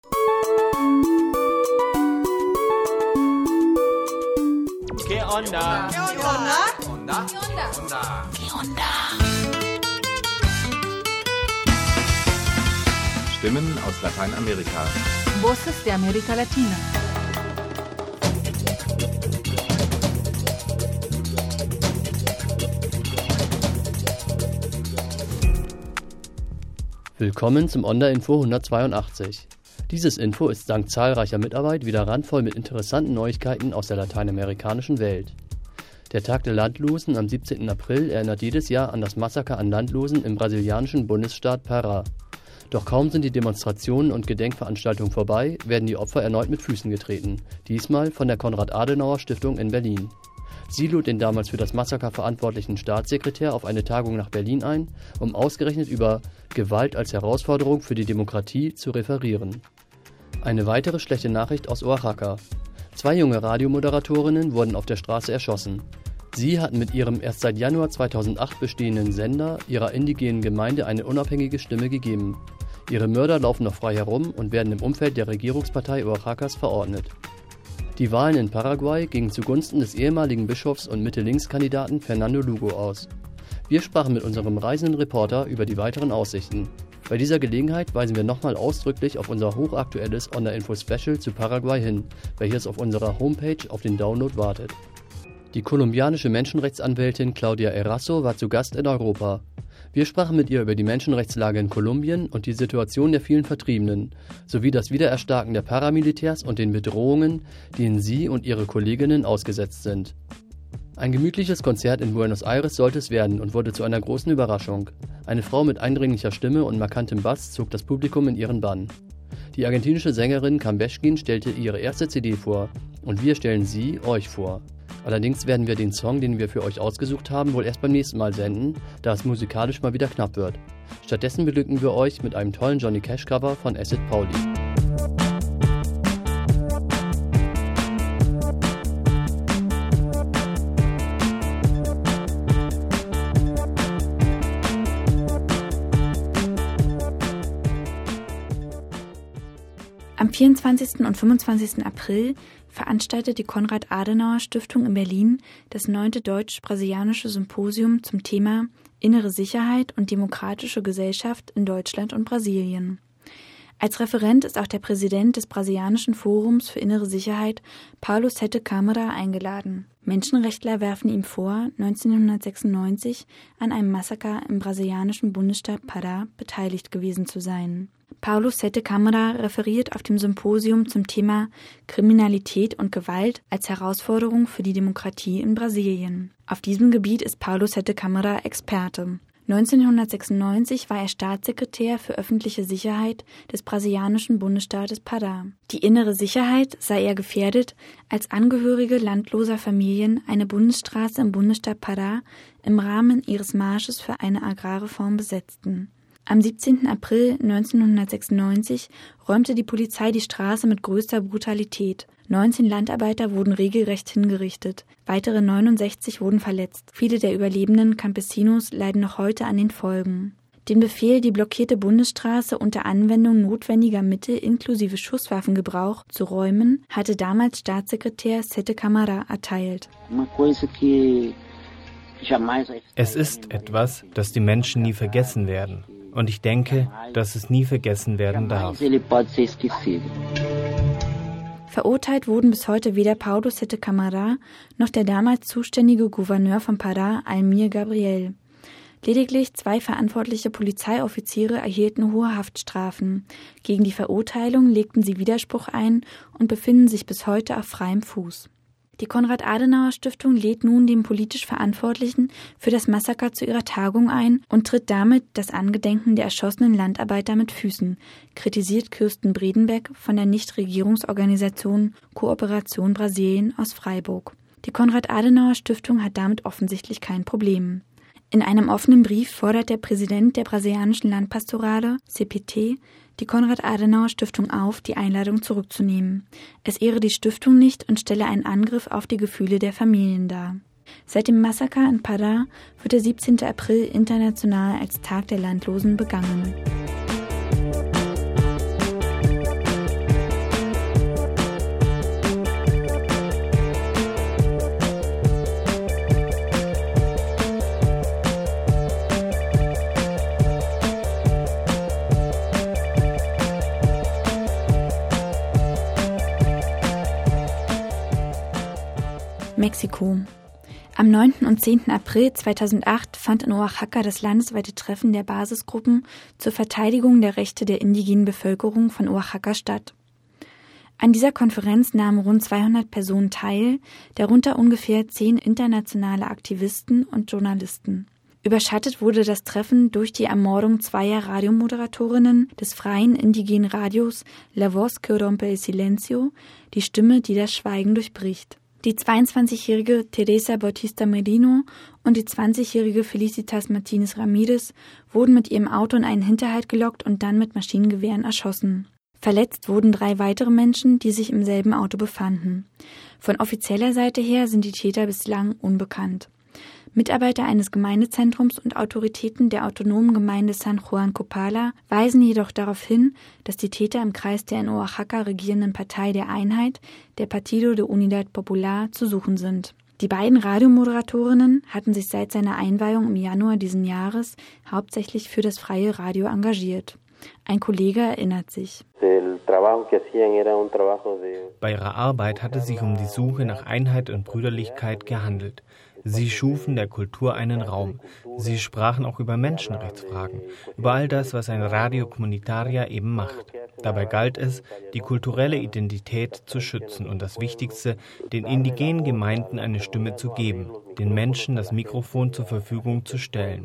¿Qué onda? ¿Qué onda? ¿Onda? ¿Onda? ¿Qué onda? Stimmen aus Lateinamerika. Voces de América Latina. Willkommen zum Onda-Info 182. Dieses Info ist dank zahlreicher Mitarbeit wieder randvoll mit interessanten Neuigkeiten aus der lateinamerikanischen Welt. Der Tag der Landlosen am 17. April erinnert jedes Jahr an das Massaker an Landlosen im brasilianischen Bundesstaat Pará. Doch kaum sind die Demonstrationen und Gedenkveranstaltungen vorbei, werden die Opfer erneut mit Füßen getreten, diesmal von der Konrad-Adenauer-Stiftung in Berlin. Sie lud den damals für das Massaker verantwortlichen Staatssekretär auf eine Tagung nach Berlin ein, um ausgerechnet über Gewalt als Herausforderung für die Demokratie zu referieren. Eine weitere schlechte Nachricht aus Oaxaca. 2 junge Radiomoderatorinnen wurden auf der Straße erschossen. Sie hatten mit ihrem erst seit Januar 2008 bestehenden Sender ihrer indigenen Gemeinde eine unabhängige Stimme gegeben. Ihre Mörder laufen noch frei herum und werden im Umfeld der Regierungspartei Oaxacas verordnet. Die Wahlen in Paraguay gingen zugunsten des ehemaligen Bischofs und Mitte-Links-Kandidaten Fernando Lugo aus. Wir sprachen mit unserem reisenden Reporter über die weiteren Aussichten. Bei dieser Gelegenheit weisen wir nochmal ausdrücklich auf unser hochaktuelles Onda-Info-Special zu Paraguay hin, welches auf unserer Homepage auf den Download wartet. Die kolumbianische Menschenrechtsanwältin Claudia Erasso war zu Gast in Europa. Wir sprachen mit ihr über die Menschenrechtslage in Kolumbien und die Situation der vielen Vertriebenen, sowie das Wiedererstarken der Paramilitärs und den Bedrohungen, denen sie und ihre Kolleginnen ausgesetzt sind. Ein gemütliches Konzert in Buenos Aires sollte es werden und wurde zu einer großen Überraschung. Eine Frau mit eindringlicher Stimme und markantem Bass zog das Publikum in ihren Bann. Die argentinische Sängerin Cambeschkin stellte ihre erste CD vor und wir stellen sie euch vor. Allerdings werden wir den Song, den wir für euch ausgesucht haben, wohl erst beim nächsten Mal senden, da es musikalisch mal wieder knapp wird. Stattdessen beglücken wir euch mit einem tollen Johnny Cash Cover von Acid Pauli. Am 24. und 25. April veranstaltet die Konrad-Adenauer-Stiftung in Berlin das 9. Deutsch-Brasilianische Symposium zum Thema Innere Sicherheit und demokratische Gesellschaft in Deutschland und Brasilien. Als Referent ist auch der Präsident des Brasilianischen Forums für Innere Sicherheit, Paulo Sete Câmara, eingeladen. Menschenrechtler werfen ihm vor, 1996 an einem Massaker im brasilianischen Bundesstaat Pará beteiligt gewesen zu sein. Paulo Sete Câmara referiert auf dem Symposium zum Thema Kriminalität und Gewalt als Herausforderung für die Demokratie in Brasilien. Auf diesem Gebiet ist Paulo Sete Câmara Experte. 1996 war er Staatssekretär für öffentliche Sicherheit des brasilianischen Bundesstaates Pará. Die innere Sicherheit sei er gefährdet, als Angehörige landloser Familien eine Bundesstraße im Bundesstaat Pará im Rahmen ihres Marsches für eine Agrarreform besetzten. Am 17. April 1996 räumte die Polizei die Straße mit größter Brutalität. 19 Landarbeiter wurden regelrecht hingerichtet. Weitere 69 wurden verletzt. Viele der überlebenden Campesinos leiden noch heute an den Folgen. Den Befehl, die blockierte Bundesstraße unter Anwendung notwendiger Mittel inklusive Schusswaffengebrauch zu räumen, hatte damals Staatssekretär Sete Câmara erteilt. Es ist etwas, das die Menschen nie vergessen werden. Und ich denke, dass es nie vergessen werden darf. Verurteilt wurden bis heute weder Paulo Sete Câmara noch der damals zuständige Gouverneur von Pará, Almir Gabriel. Lediglich 2 verantwortliche Polizeioffiziere erhielten hohe Haftstrafen. Gegen die Verurteilung legten sie Widerspruch ein und befinden sich bis heute auf freiem Fuß. Die Konrad-Adenauer-Stiftung lädt nun den politisch Verantwortlichen für das Massaker zu ihrer Tagung ein und tritt damit das Angedenken der erschossenen Landarbeiter mit Füßen, kritisiert Kirsten Bredenbeck von der Nichtregierungsorganisation Kooperation Brasilien aus Freiburg. Die Konrad-Adenauer-Stiftung hat damit offensichtlich kein Problem. In einem offenen Brief fordert der Präsident der brasilianischen Landpastorale, CPT, die Konrad-Adenauer-Stiftung auf, die Einladung zurückzunehmen. Es ehre die Stiftung nicht und stelle einen Angriff auf die Gefühle der Familien dar. Seit dem Massaker in Pará wird der 17. April international als Tag der Landlosen begangen. Mexiko. Am 9. und 10. April 2008 fand in Oaxaca das landesweite Treffen der Basisgruppen zur Verteidigung der Rechte der indigenen Bevölkerung von Oaxaca statt. An dieser Konferenz nahmen rund 200 Personen teil, darunter ungefähr 10 internationale Aktivisten und Journalisten. Überschattet wurde das Treffen durch die Ermordung zweier Radiomoderatorinnen des freien indigenen Radios La Voz que rompe el silencio, die Stimme, die das Schweigen durchbricht. Die 22-jährige Teresa Bautista Merino und die 20-jährige Felicitas Martinez Ramirez wurden mit ihrem Auto in einen Hinterhalt gelockt und dann mit Maschinengewehren erschossen. Verletzt wurden 3 weitere Menschen, die sich im selben Auto befanden. Von offizieller Seite her sind die Täter bislang unbekannt. Mitarbeiter eines Gemeindezentrums und Autoritäten der autonomen Gemeinde San Juan Copala weisen jedoch darauf hin, dass die Täter im Kreis der in Oaxaca regierenden Partei der Einheit, der Partido de Unidad Popular, zu suchen sind. Die beiden Radiomoderatorinnen hatten sich seit seiner Einweihung im Januar diesen Jahres hauptsächlich für das freie Radio engagiert. Ein Kollege erinnert sich. Bei ihrer Arbeit hatte es sich um die Suche nach Einheit und Brüderlichkeit gehandelt. Sie schufen der Kultur einen Raum. Sie sprachen auch über Menschenrechtsfragen, über all das, was ein Radio Comunitaria eben macht. Dabei galt es, die kulturelle Identität zu schützen und das Wichtigste, den indigenen Gemeinden eine Stimme zu geben, den Menschen das Mikrofon zur Verfügung zu stellen.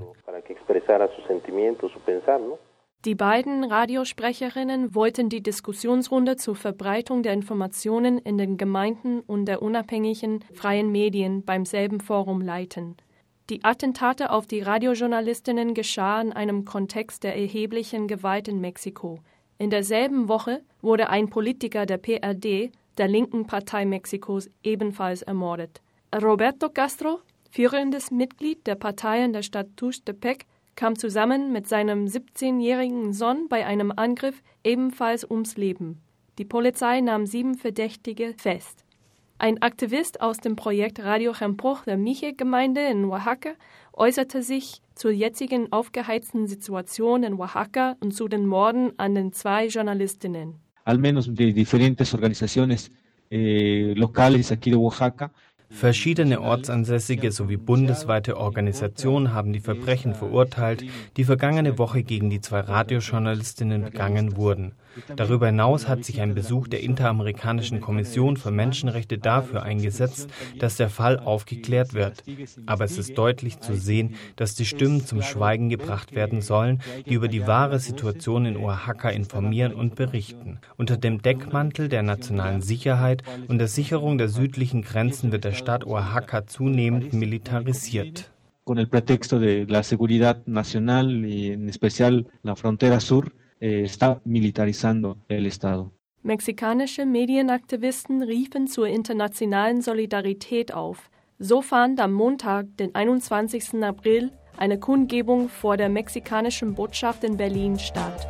Die beiden Radiosprecherinnen wollten die Diskussionsrunde zur Verbreitung der Informationen in den Gemeinden und der unabhängigen freien Medien beim selben Forum leiten. Die Attentate auf die Radiojournalistinnen geschahen in einem Kontext der erheblichen Gewalt in Mexiko. In derselben Woche wurde ein Politiker der PRD, der linken Partei Mexikos, ebenfalls ermordet. Roberto Castro, führendes Mitglied der Partei in der Stadt Tuxtepec, kam zusammen mit seinem 17-jährigen Sohn bei einem Angriff ebenfalls ums Leben. Die Polizei nahm 7 Verdächtige fest. Ein Aktivist aus dem Projekt Radio Rempoj der Mixe-Gemeinde in Oaxaca äußerte sich zur jetzigen aufgeheizten Situation in Oaxaca und zu den Morden an den 2 Journalistinnen. Al menos de diferentes organizaciones locales aquí de Oaxaca. Verschiedene ortsansässige sowie bundesweite Organisationen haben die Verbrechen verurteilt, die vergangene Woche gegen die 2 Radiojournalistinnen begangen wurden. Darüber hinaus hat sich ein Besuch der Interamerikanischen Kommission für Menschenrechte dafür eingesetzt, dass der Fall aufgeklärt wird. Aber es ist deutlich zu sehen, dass die Stimmen zum Schweigen gebracht werden sollen, die über die wahre Situation in Oaxaca informieren und berichten. Unter dem Deckmantel der nationalen Sicherheit und der Sicherung der südlichen Grenzen wird der Stadt Oaxaca zunehmend militarisiert. Con el pretexto de la seguridad nacional y en especial la frontera sur está militarizando el Estado. Mexikanische Medienaktivisten riefen zur internationalen Solidarität auf. So fand am Montag, den 21. April, eine Kundgebung vor der mexikanischen Botschaft in Berlin statt.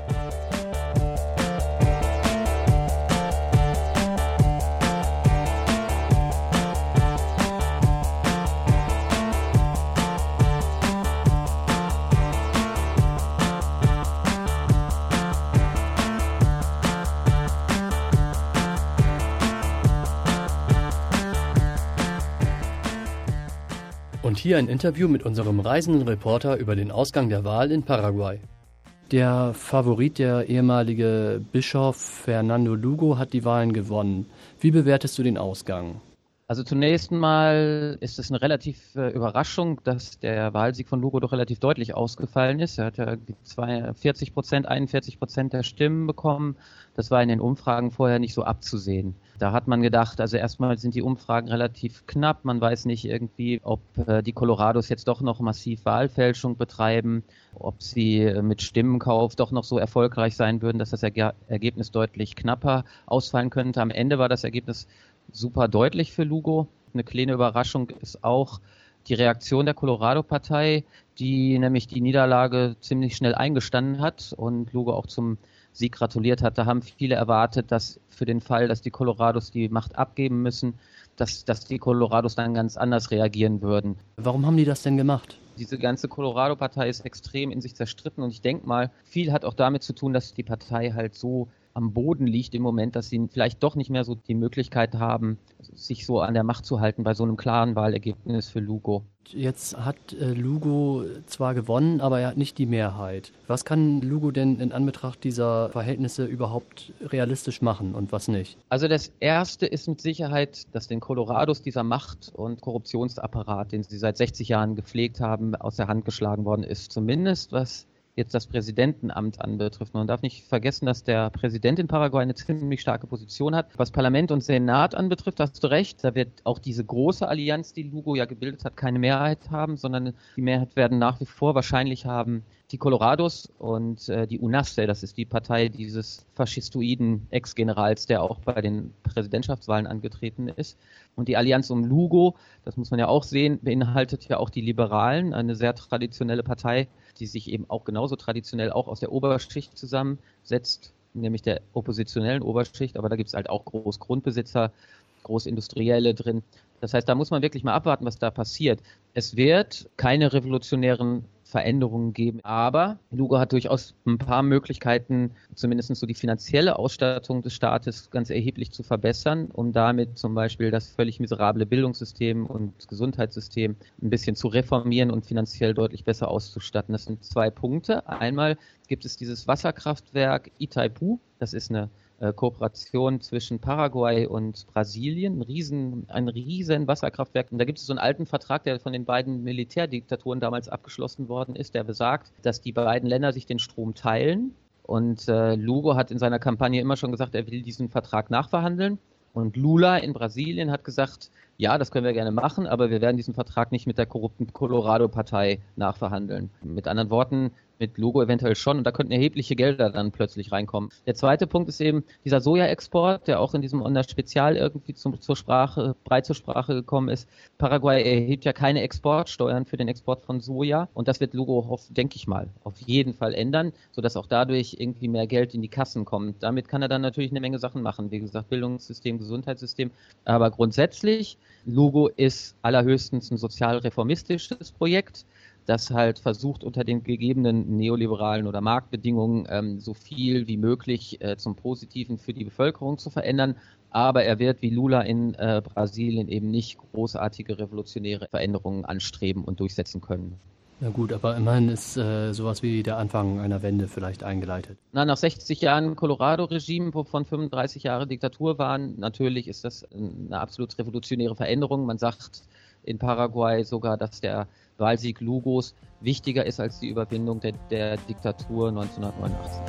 Und hier ein Interview mit unserem reisenden Reporter über den Ausgang der Wahl in Paraguay. Der Favorit, der ehemalige Bischof Fernando Lugo, hat die Wahlen gewonnen. Wie bewertest du den Ausgang? Also zunächst mal ist es eine relative Überraschung, dass der Wahlsieg von Lugo doch relativ deutlich ausgefallen ist. Er hat ja 41% der Stimmen bekommen. Das war in den Umfragen vorher nicht so abzusehen. Da hat man gedacht, also erstmal sind die Umfragen relativ knapp. Man weiß nicht irgendwie, ob die Colorados jetzt doch noch massiv Wahlfälschung betreiben, ob sie mit Stimmenkauf doch noch so erfolgreich sein würden, dass das Ergebnis deutlich knapper ausfallen könnte. Am Ende war das Ergebnis super deutlich für Lugo. Eine kleine Überraschung ist auch die Reaktion der Colorado-Partei, die nämlich die Niederlage ziemlich schnell eingestanden hat und Lugo auch zum Sieg gratuliert hat. Da haben viele erwartet, dass für den Fall, dass die Colorados die Macht abgeben müssen, dass die Colorados dann ganz anders reagieren würden. Warum haben die das denn gemacht? Diese ganze Colorado-Partei ist extrem in sich zerstritten und ich denke mal, viel hat auch damit zu tun, dass die Partei halt so am Boden liegt im Moment, dass sie vielleicht doch nicht mehr so die Möglichkeit haben, sich so an der Macht zu halten bei so einem klaren Wahlergebnis für Lugo. Jetzt hat Lugo zwar gewonnen, aber er hat nicht die Mehrheit. Was kann Lugo denn in Anbetracht dieser Verhältnisse überhaupt realistisch machen und was nicht? Also das Erste ist mit Sicherheit, dass den Colorados dieser Macht- und Korruptionsapparat, den sie seit 60 Jahren gepflegt haben, aus der Hand geschlagen worden ist. Zumindest was jetzt das Präsidentenamt anbetrifft. Man darf nicht vergessen, dass der Präsident in Paraguay eine ziemlich starke Position hat. Was Parlament und Senat anbetrifft, hast du recht, da wird auch diese große Allianz, die Lugo ja gebildet hat, keine Mehrheit haben, sondern die Mehrheit werden nach wie vor wahrscheinlich haben die Colorados und die UNASE, das ist die Partei dieses faschistoiden Ex-Generals, der auch bei den Präsidentschaftswahlen angetreten ist. Und die Allianz um Lugo, das muss man ja auch sehen, beinhaltet ja auch die Liberalen, eine sehr traditionelle Partei, die sich eben auch genauso traditionell auch aus der Oberschicht zusammensetzt, nämlich der oppositionellen Oberschicht, aber da gibt es halt auch Großgrundbesitzer, Großindustrielle drin. Das heißt, da muss man wirklich mal abwarten, was da passiert. Es wird keine revolutionären Veränderungen geben, aber Lugo hat durchaus ein paar Möglichkeiten, zumindest so die finanzielle Ausstattung des Staates ganz erheblich zu verbessern, um damit zum Beispiel das völlig miserable Bildungssystem und Gesundheitssystem ein bisschen zu reformieren und finanziell deutlich besser auszustatten. Das sind 2 Punkte. Einmal gibt es dieses Wasserkraftwerk Itaipu, das ist eine Kooperation zwischen Paraguay und Brasilien, ein riesen Wasserkraftwerk. Und da gibt es so einen alten Vertrag, der von den beiden Militärdiktaturen damals abgeschlossen worden ist, der besagt, dass die beiden Länder sich den Strom teilen. Und Lugo hat in seiner Kampagne immer schon gesagt, er will diesen Vertrag nachverhandeln. Und Lula in Brasilien hat gesagt, ja, das können wir gerne machen, aber wir werden diesen Vertrag nicht mit der korrupten Colorado-Partei nachverhandeln. Mit anderen Worten, mit Lugo eventuell schon, und da könnten erhebliche Gelder dann plötzlich reinkommen. Der zweite Punkt ist eben dieser Soja-Export, der auch in diesem Onda-Spezial irgendwie breit zur Sprache gekommen ist. Paraguay erhebt ja keine Exportsteuern für den Export von Soja, und das wird Lugo, denke ich mal, auf jeden Fall ändern, sodass auch dadurch irgendwie mehr Geld in die Kassen kommt. Damit kann er dann natürlich eine Menge Sachen machen, wie gesagt, Bildungssystem, Gesundheitssystem, aber grundsätzlich, Lugo ist allerhöchstens ein sozial-reformistisches Projekt, das halt versucht, unter den gegebenen neoliberalen oder Marktbedingungen so viel wie möglich zum Positiven für die Bevölkerung zu verändern. Aber er wird wie Lula in Brasilien eben nicht großartige revolutionäre Veränderungen anstreben und durchsetzen können. Na gut, aber immerhin ist sowas wie der Anfang einer Wende vielleicht eingeleitet. Nach 60 Jahren Colorado-Regime, wovon 35 Jahre Diktatur waren, natürlich ist das eine absolut revolutionäre Veränderung. Man sagt in Paraguay sogar, dass der Wahlsieg Lugos wichtiger ist als die Überwindung der Diktatur 1989.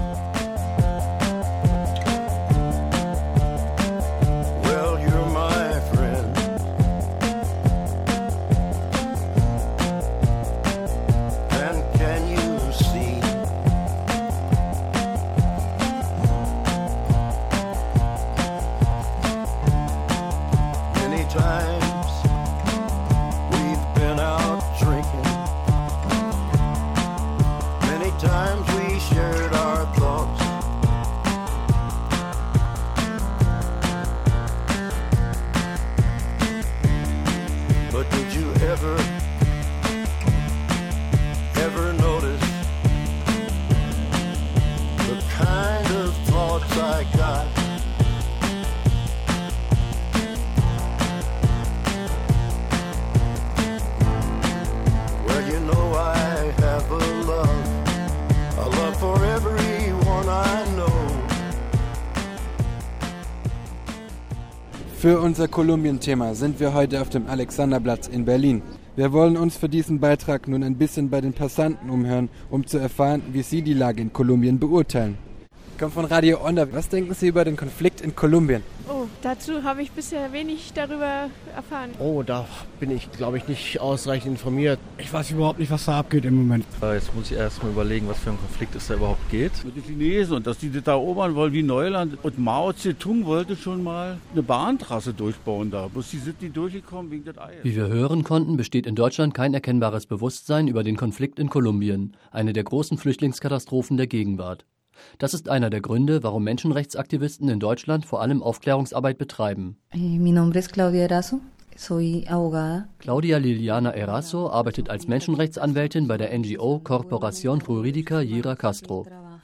Für unser Kolumbien-Thema sind wir heute auf dem Alexanderplatz in Berlin. Wir wollen uns für diesen Beitrag nun ein bisschen bei den Passanten umhören, um zu erfahren, wie sie die Lage in Kolumbien beurteilen. Ich komme von Radio Onda. Was denken Sie über den Konflikt in Kolumbien? Oh, dazu habe ich bisher wenig darüber erfahren. Oh, da bin ich, glaube ich, nicht ausreichend informiert. Ich weiß überhaupt nicht, was da abgeht im Moment. Jetzt muss ich erst mal überlegen, was für ein Konflikt es da überhaupt geht. Mit den Chinesen und dass die das da erobern wollen wie Neuland. Und Mao Zedong wollte schon mal eine Bahntrasse durchbauen da. Bloß die sind nicht durchgekommen wegen des Eies. Wie wir hören konnten, besteht in Deutschland kein erkennbares Bewusstsein über den Konflikt in Kolumbien, eine der großen Flüchtlingskatastrophen der Gegenwart. Das ist einer der Gründe, warum Menschenrechtsaktivisten in Deutschland vor allem Aufklärungsarbeit betreiben. Mi nombre es Claudia Erazo. Soy abogada. Claudia Liliana Erazo arbeitet als Menschenrechtsanwältin bei der NGO Corporación Jurídica Yira Castro.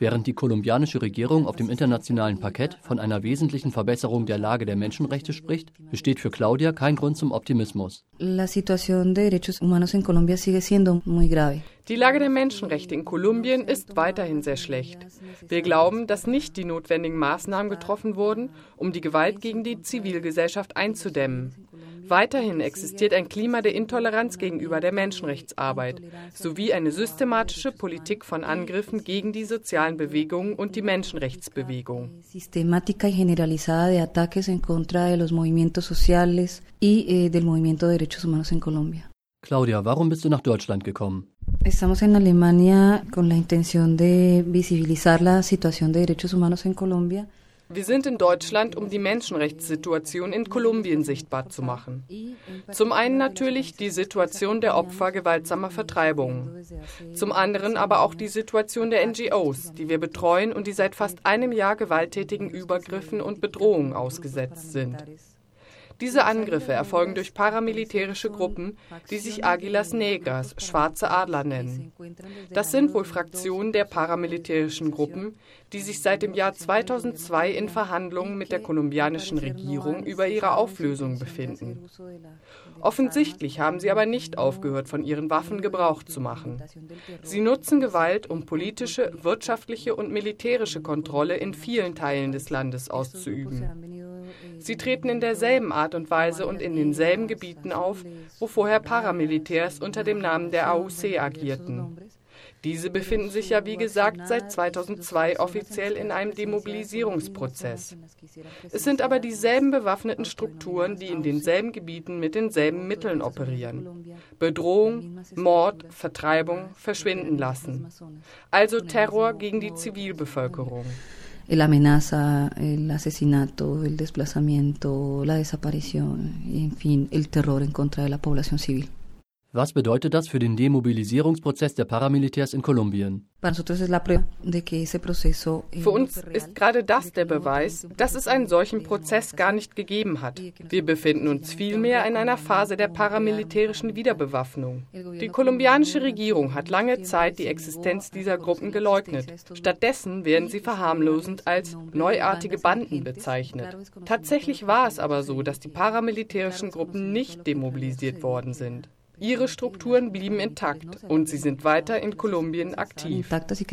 Während die kolumbianische Regierung auf dem internationalen Parkett von einer wesentlichen Verbesserung der Lage der Menschenrechte spricht, besteht für Claudia kein Grund zum Optimismus. La situación de derechos humanos en Colombia sigue siendo muy grave. Die Lage der Menschenrechte in Kolumbien ist weiterhin sehr schlecht. Wir glauben, dass nicht die notwendigen Maßnahmen getroffen wurden, um die Gewalt gegen die Zivilgesellschaft einzudämmen. Weiterhin existiert ein Klima der Intoleranz gegenüber der Menschenrechtsarbeit sowie eine systematische Politik von Angriffen gegen die sozialen Bewegungen und die Menschenrechtsbewegung. Sistemática y generalizada de ataques en contra de los movimientos sociales y del movimiento de derechos humanos en Colombia. Claudia, warum bist du nach Deutschland gekommen? Estamos en Alemania con la intención de visibilizar la situación de derechos humanos en Colombia. Wir sind in Deutschland, um die Menschenrechtssituation in Kolumbien sichtbar zu machen. Zum einen natürlich die Situation der Opfer gewaltsamer Vertreibungen. Zum anderen aber auch die Situation der NGOs, die wir betreuen und die seit fast einem Jahr gewalttätigen Übergriffen und Bedrohungen ausgesetzt sind. Diese Angriffe erfolgen durch paramilitärische Gruppen, die sich Águilas Negras, schwarze Adler nennen. Das sind wohl Fraktionen der paramilitärischen Gruppen, die sich seit dem Jahr 2002 in Verhandlungen mit der kolumbianischen Regierung über ihre Auflösung befinden. Offensichtlich haben sie aber nicht aufgehört, von ihren Waffen Gebrauch zu machen. Sie nutzen Gewalt, um politische, wirtschaftliche und militärische Kontrolle in vielen Teilen des Landes auszuüben. Sie treten in derselben Art und Weise und in denselben Gebieten auf, wo vorher Paramilitärs unter dem Namen der AUC agierten. Diese befinden sich ja, wie gesagt, seit 2002 offiziell in einem Demobilisierungsprozess. Es sind aber dieselben bewaffneten Strukturen, die in denselben Gebieten mit denselben Mitteln operieren. Bedrohung, Mord, Vertreibung, Verschwinden lassen. Also Terror gegen die Zivilbevölkerung. La amenaza, el asesinato, el desplazamiento, la desaparición, y en fin, el terror en contra de la población civil. Was bedeutet das für den Demobilisierungsprozess der Paramilitärs in Kolumbien? Für uns ist gerade das der Beweis, dass es einen solchen Prozess gar nicht gegeben hat. Wir befinden uns vielmehr in einer Phase der paramilitärischen Wiederbewaffnung. Die kolumbianische Regierung hat lange Zeit die Existenz dieser Gruppen geleugnet. Stattdessen werden sie verharmlosend als neuartige Banden bezeichnet. Tatsächlich war es aber so, dass die paramilitärischen Gruppen nicht demobilisiert worden sind. Ihre Strukturen blieben intakt und sie sind weiter in Kolumbien aktiv.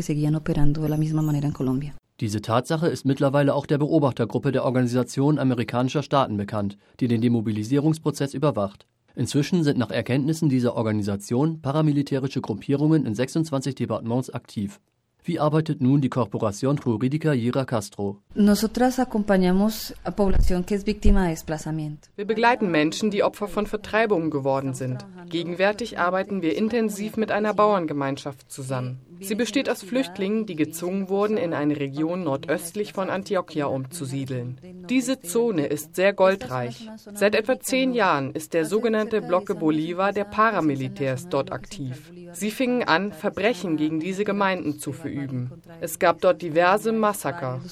Diese Tatsache ist mittlerweile auch der Beobachtergruppe der Organisation amerikanischer Staaten bekannt, die den Demobilisierungsprozess überwacht. Inzwischen sind nach Erkenntnissen dieser Organisation paramilitärische Gruppierungen in 26 Departements aktiv. Wie arbeitet nun die Corporación Jurídica Yira Castro? Wir begleiten Menschen, die Opfer von Vertreibungen geworden sind. Gegenwärtig arbeiten wir intensiv mit einer Bauerngemeinschaft zusammen. Sie besteht aus Flüchtlingen, die gezwungen wurden, in eine Region nordöstlich von Antioquia umzusiedeln. Diese Zone ist sehr goldreich. Seit etwa 10 Jahren ist der sogenannte Bloque Bolívar der Paramilitärs dort aktiv. Sie fingen an, Verbrechen gegen diese Gemeinden zu verüben. Es gab dort diverse Massaker.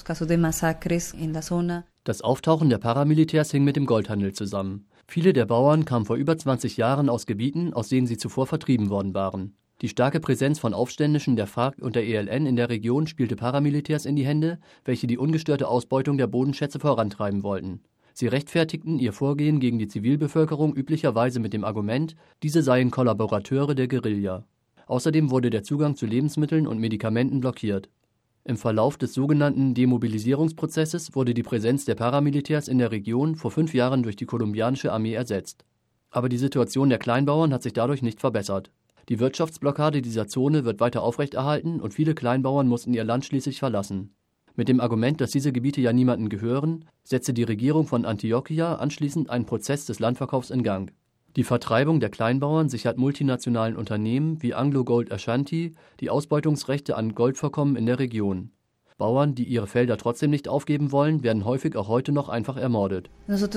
Das Auftauchen der Paramilitärs hing mit dem Goldhandel zusammen. Viele der Bauern kamen vor über 20 Jahren aus Gebieten, aus denen sie zuvor vertrieben worden waren. Die starke Präsenz von Aufständischen der FARC und der ELN in der Region spielte Paramilitärs in die Hände, welche die ungestörte Ausbeutung der Bodenschätze vorantreiben wollten. Sie rechtfertigten ihr Vorgehen gegen die Zivilbevölkerung üblicherweise mit dem Argument, diese seien Kollaborateure der Guerilla. Außerdem wurde der Zugang zu Lebensmitteln und Medikamenten blockiert. Im Verlauf des sogenannten Demobilisierungsprozesses wurde die Präsenz der Paramilitärs in der Region vor 5 Jahren durch die kolumbianische Armee ersetzt. Aber die Situation der Kleinbauern hat sich dadurch nicht verbessert. Die Wirtschaftsblockade dieser Zone wird weiter aufrechterhalten und viele Kleinbauern mussten ihr Land schließlich verlassen. Mit dem Argument, dass diese Gebiete ja niemandem gehören, setzte die Regierung von Antioquia anschließend einen Prozess des Landverkaufs in Gang. Die Vertreibung der Kleinbauern sichert multinationalen Unternehmen wie Anglo Gold Ashanti die Ausbeutungsrechte an Goldvorkommen in der Region. Bauern, die ihre Felder trotzdem nicht aufgeben wollen, werden häufig auch heute noch einfach ermordet. Seit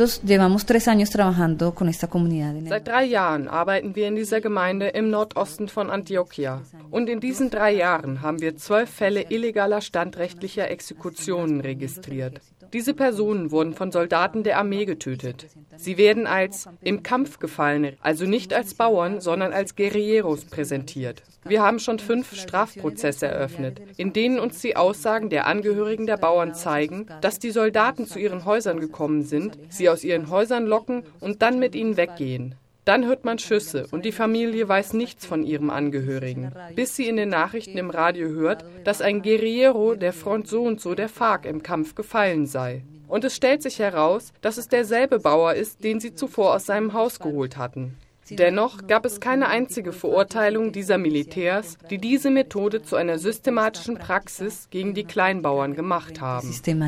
3 Jahren arbeiten wir in dieser Gemeinde im Nordosten von Antioquia. Und in diesen 3 Jahren haben wir 12 Fälle illegaler standrechtlicher Exekutionen registriert. Diese Personen wurden von Soldaten der Armee getötet. Sie werden als im Kampf Gefallene, also nicht als Bauern, sondern als Guerilleros präsentiert. Wir haben schon 5 Strafprozesse eröffnet, in denen uns die Aussagen der Angehörigen der Bauern zeigen, dass die Soldaten zu ihren Häusern gekommen sind, sie aus ihren Häusern locken und dann mit ihnen weggehen. Dann hört man Schüsse und die Familie weiß nichts von ihrem Angehörigen, bis sie in den Nachrichten im Radio hört, dass ein Guerillero der Front so und so der FARC im Kampf gefallen sei. Und es stellt sich heraus, dass es derselbe Bauer ist, den sie zuvor aus seinem Haus geholt hatten. Dennoch gab es keine einzige Verurteilung dieser Militärs, die diese Methode zu einer systematischen Praxis gegen die Kleinbauern gemacht haben.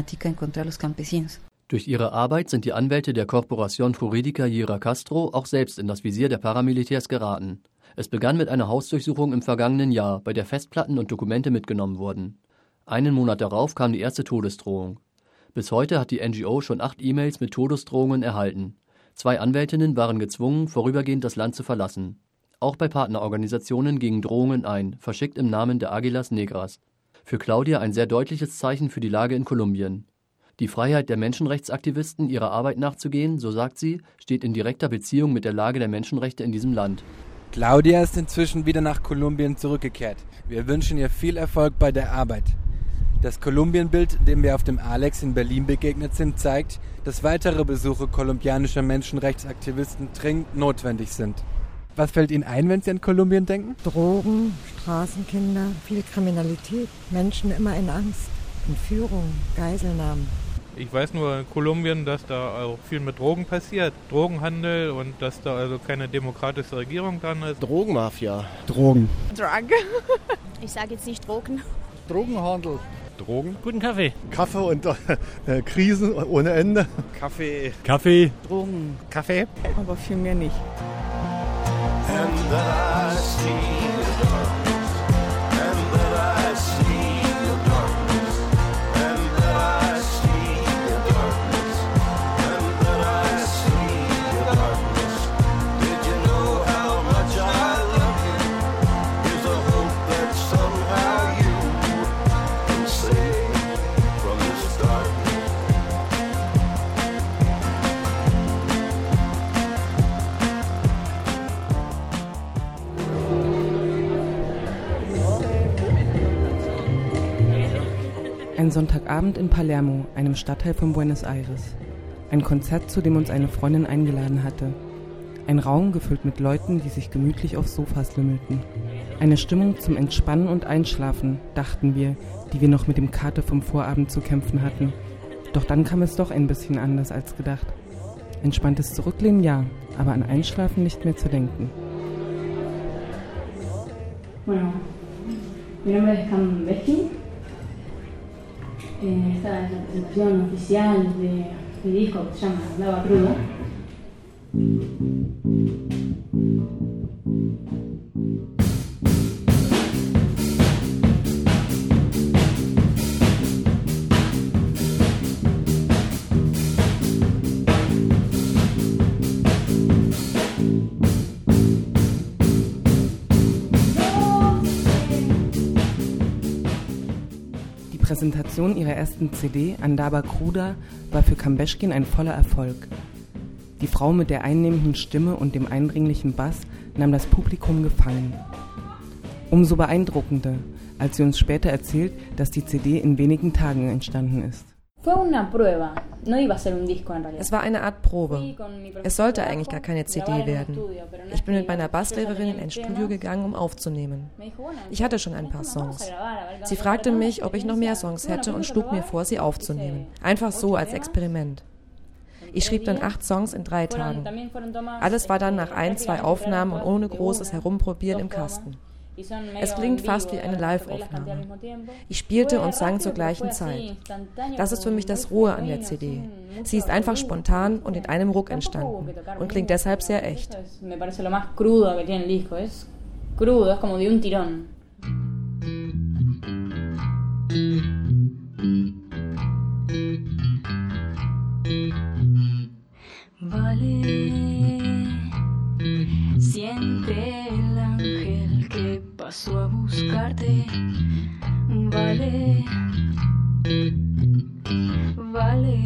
Durch ihre Arbeit sind die Anwälte der Corporación Jurídica Llera Castro auch selbst in das Visier der Paramilitärs geraten. Es begann mit einer Hausdurchsuchung im vergangenen Jahr, bei der Festplatten und Dokumente mitgenommen wurden. Einen Monat darauf kam die erste Todesdrohung. Bis heute hat die NGO schon 8 E-Mails mit Todesdrohungen erhalten. 2 Anwältinnen waren gezwungen, vorübergehend das Land zu verlassen. Auch bei Partnerorganisationen gingen Drohungen ein, verschickt im Namen der Águilas Negras. Für Claudia ein sehr deutliches Zeichen für die Lage in Kolumbien. Die Freiheit der Menschenrechtsaktivisten, ihrer Arbeit nachzugehen, so sagt sie, steht in direkter Beziehung mit der Lage der Menschenrechte in diesem Land. Claudia ist inzwischen wieder nach Kolumbien zurückgekehrt. Wir wünschen ihr viel Erfolg bei der Arbeit. Das Kolumbienbild, dem wir auf dem Alex in Berlin begegnet sind, zeigt, dass weitere Besuche kolumbianischer Menschenrechtsaktivisten dringend notwendig sind. Was fällt Ihnen ein, wenn Sie an Kolumbien denken? Drogen, Straßenkinder, viel Kriminalität, Menschen immer in Angst, Entführung, Geiselnahmen. Ich weiß nur in Kolumbien, dass da auch viel mit Drogen passiert, Drogenhandel und dass da also keine demokratische Regierung dran ist. Drogenmafia. Drogen. Drug. Ich sage jetzt nicht Drogen. Drogenhandel. Drogen. Guten Kaffee. Kaffee und Krisen ohne Ende. Kaffee. Kaffee. Drogen. Kaffee. Aber viel mehr nicht. And then I see the darkness. And then I see the darkness. And then I see the darkness. And then I see the darkness. Did you know how much I love you? There's a hope that somehow you can save from this darkness. Ein Sonntagabend in Palermo, einem Stadtteil von Buenos Aires. Ein Konzert, zu dem uns eine Freundin eingeladen hatte. Ein Raum gefüllt mit Leuten, die sich gemütlich auf Sofas lümmelten. Eine Stimmung zum Entspannen und Einschlafen, dachten wir, die wir noch mit dem Kater vom Vorabend zu kämpfen hatten. Doch dann kam es doch ein bisschen anders als gedacht. Entspanntes Zurücklehnen ja, aber an Einschlafen nicht mehr zu denken. Bueno, mi nombre es Cam Becky. Esta es la presentación oficial de mi disco que se llama Lava Cruda. Die Präsentation ihrer ersten CD, Andaba Cruda, war für Cambeschkin ein voller Erfolg. Die Frau mit der einnehmenden Stimme und dem eindringlichen Bass nahm das Publikum gefangen. Umso beeindruckender, als sie uns später erzählt, dass die CD in wenigen Tagen entstanden ist. Es war eine Art Probe. Es sollte eigentlich gar keine CD werden. Ich bin mit meiner Basslehrerin in ein Studio gegangen, um aufzunehmen. Ich hatte schon ein paar Songs. Sie fragte mich, ob ich noch mehr Songs hätte und schlug mir vor, sie aufzunehmen. Einfach so als Experiment. Ich schrieb dann 8 Songs in 3 Tagen. Alles war dann nach 1, 2 Aufnahmen und ohne großes Herumprobieren im Kasten. Es klingt fast wie eine Live-Aufnahme. Ich spielte und sang zur gleichen Zeit. Das ist für mich das Rohe an der CD. Sie ist einfach spontan und in einem Ruck entstanden und klingt deshalb sehr echt. Vale, siente el ángel que pasó a buscarte. Vale, vale,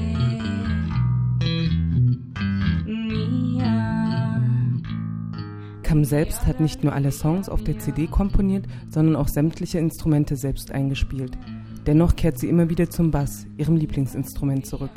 mía. Cam selbst hat nicht nur alle Songs auf der CD komponiert, sondern auch sämtliche Instrumente selbst eingespielt. Dennoch kehrt sie immer wieder zum Bass, ihrem Lieblingsinstrument, zurück.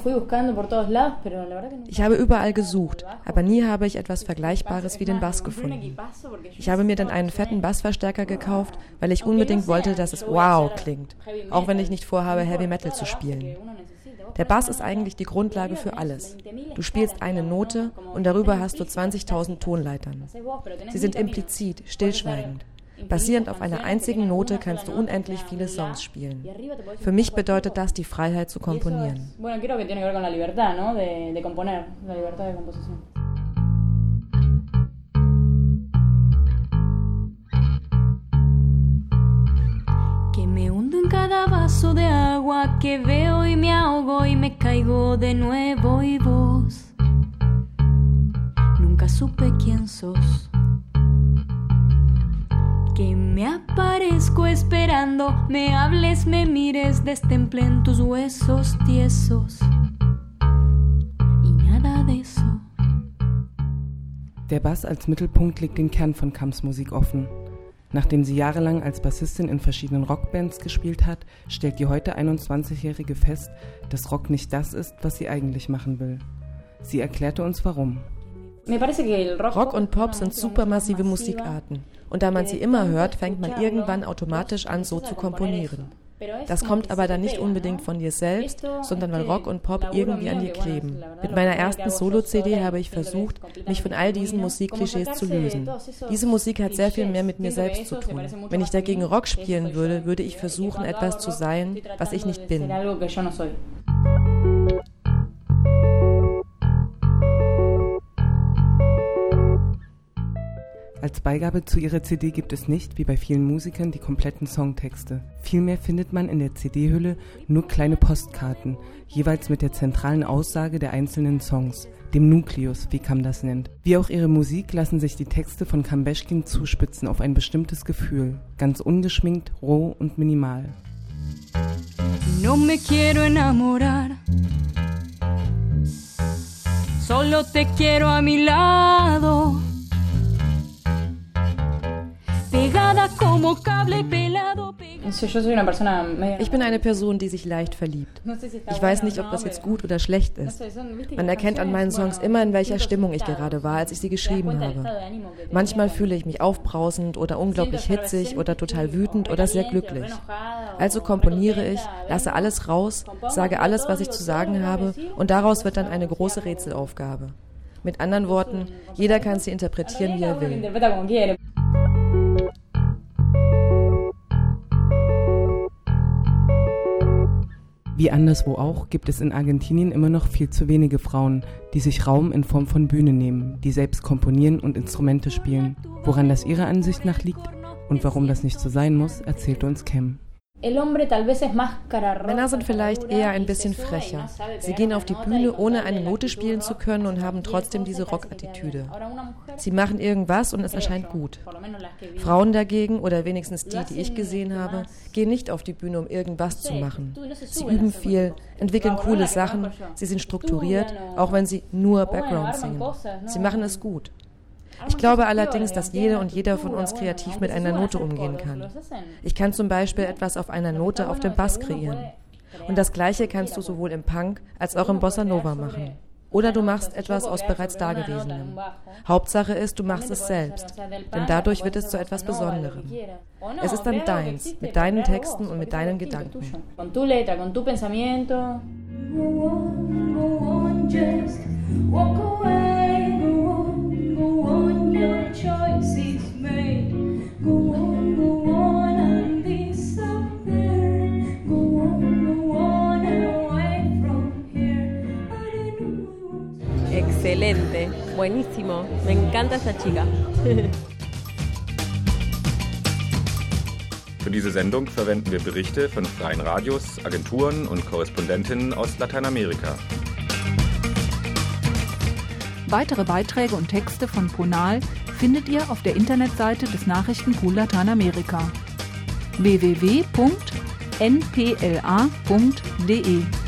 Ich habe überall gesucht, aber nie habe ich etwas Vergleichbares wie den Bass gefunden. Ich habe mir dann einen fetten Bassverstärker gekauft, weil ich unbedingt wollte, dass es wow klingt, auch wenn ich nicht vorhabe, Heavy Metal zu spielen. Der Bass ist eigentlich die Grundlage für alles. Du spielst eine Note und darüber hast du 20.000 Tonleitern. Sie sind implizit, stillschweigend. Basierend auf einer einzigen Note kannst du unendlich viele Songs spielen. Für mich bedeutet das die Freiheit zu komponieren. Que me hundo en cada vaso de agua que veo y me ahogo y me caigo de nuevo y vos nunca supe quién sos. Que me aparezco esperando, me hables, me mires, destemplen tus huesos tiesos y nada de eso. Der Bass als Mittelpunkt legt den Kern von Cams Musik offen. Nachdem sie jahrelang als Bassistin in verschiedenen Rockbands gespielt hat, stellt die heute 21-Jährige fest, dass Rock nicht das ist, was sie eigentlich machen will. Sie erklärte uns warum. Rock und Pop sind supermassive Musikarten. Und da man sie immer hört, fängt man irgendwann automatisch an, so zu komponieren. Das kommt aber dann nicht unbedingt von dir selbst, sondern weil Rock und Pop irgendwie an dir kleben. Mit meiner ersten Solo-CD habe ich versucht, mich von all diesen Musikklischees zu lösen. Diese Musik hat sehr viel mehr mit mir selbst zu tun. Wenn ich dagegen Rock spielen würde, würde ich versuchen, etwas zu sein, was ich nicht bin. Als Beigabe zu ihrer CD gibt es nicht, wie bei vielen Musikern, die kompletten Songtexte. Vielmehr findet man in der CD-Hülle nur kleine Postkarten, jeweils mit der zentralen Aussage der einzelnen Songs, dem Nukleus, wie Cam das nennt. Wie auch ihre Musik lassen sich die Texte von Cam Beschkin zuspitzen auf ein bestimmtes Gefühl, ganz ungeschminkt, roh und minimal. No me quiero enamorar, solo te quiero a mi lado. Ich bin eine Person, die sich leicht verliebt. Ich weiß nicht, ob das jetzt gut oder schlecht ist. Man erkennt an meinen Songs immer, in welcher Stimmung ich gerade war, als ich sie geschrieben habe. Manchmal fühle ich mich aufbrausend oder unglaublich hitzig oder total wütend oder sehr glücklich. Also komponiere ich, lasse alles raus, sage alles, was ich zu sagen habe, und daraus wird dann eine große Rätselaufgabe. Mit anderen Worten, jeder kann sie interpretieren, wie er will. Wie anderswo auch gibt es in Argentinien immer noch viel zu wenige Frauen, die sich Raum in Form von Bühne nehmen, die selbst komponieren und Instrumente spielen. Woran das ihrer Ansicht nach liegt und warum das nicht so sein muss, erzählt uns Cam. Männer sind vielleicht eher ein bisschen frecher. Sie gehen auf die Bühne, ohne eine Note spielen zu können und haben trotzdem diese Rock-Attitüde. Sie machen irgendwas und es erscheint gut. Frauen dagegen, oder wenigstens die ich gesehen habe, gehen nicht auf die Bühne, um irgendwas zu machen. Sie üben viel, entwickeln coole Sachen, sie sind strukturiert, auch wenn sie nur Background singen. Sie machen es gut. Ich glaube allerdings, dass jede und jeder von uns kreativ mit einer Note umgehen kann. Ich kann zum Beispiel etwas auf einer Note auf dem Bass kreieren. Und das Gleiche kannst du sowohl im Punk als auch im Bossa Nova machen. Oder du machst etwas aus bereits Dagewesenem. Hauptsache ist, du machst es selbst, denn dadurch wird es zu etwas Besonderem. Es ist dann deins, mit deinen Texten und mit deinen Gedanken. Your choice is made. Go on and disappear. Go on away from here. Excelente, buenísimo. Me encanta esa chica. Für diese Sendung verwenden wir Berichte von freien Radios, Agenturen und Korrespondentinnen aus Lateinamerika. Weitere Beiträge und Texte von Ponal findet ihr auf der Internetseite des Nachrichtenpool Lateinamerika www.npla.de.